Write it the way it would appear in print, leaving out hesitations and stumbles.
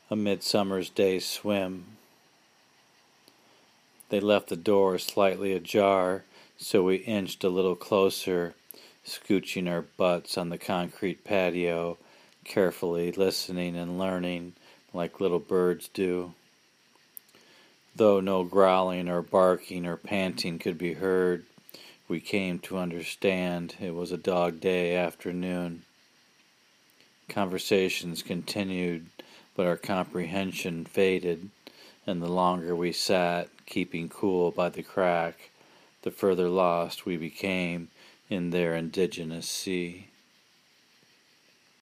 A midsummer's day swim. They left the door slightly ajar, so we inched a little closer, scooching our butts on the concrete patio, carefully listening and learning like little birds do. Though no growling or barking or panting could be heard, we came to understand it was a dog day afternoon. Conversations continued, but our comprehension faded, and the longer we sat, keeping cool by the crack, the further lost we became in their indigenous sea.